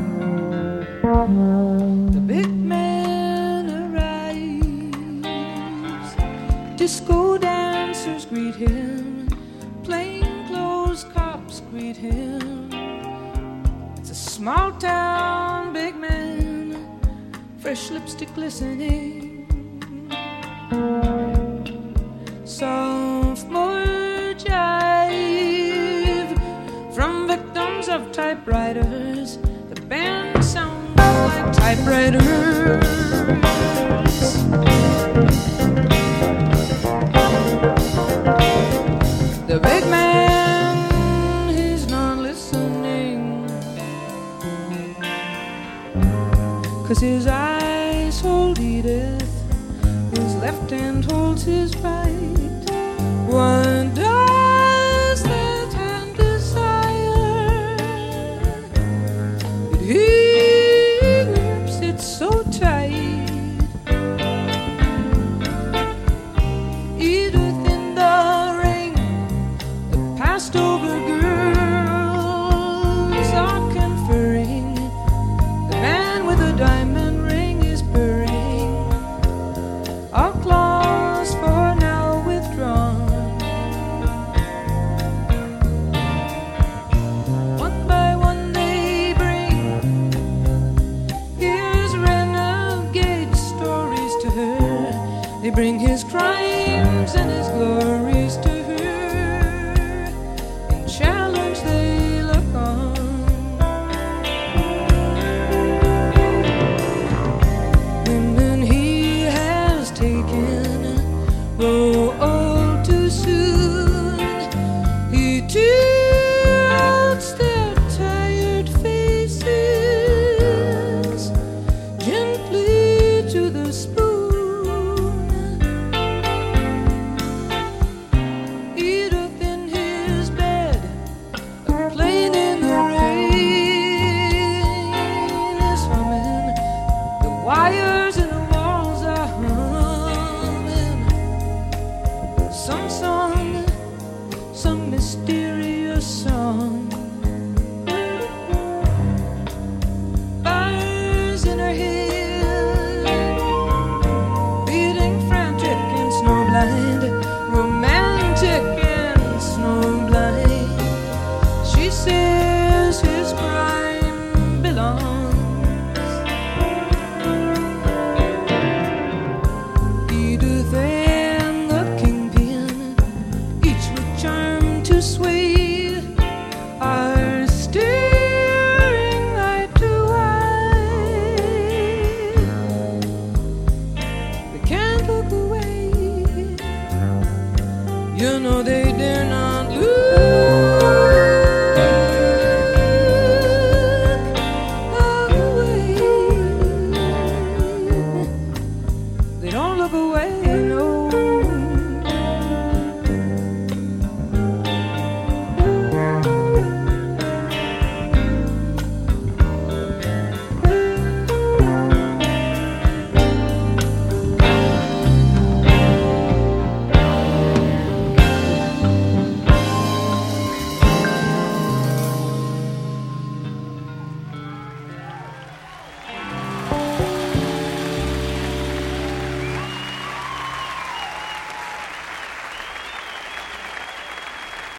The big man arrives. Disco dancers greet him. Plainclothes cops greet him. It's a small town big man, fresh lipstick glistening. Sophomore jive from victims of typewriters. The band sounds like typewriters. The big man, he's not listening, 'cause his eyes hold Edith, his left hand holds his right. What does that hand desire? But he grips it so tight. Edith in the ring, the passed over girls are conferring. The man with the diamond ring is purring. Our claws for now withdrawn. One by one they bring his renegade stories to her. They bring his crimes and his glories to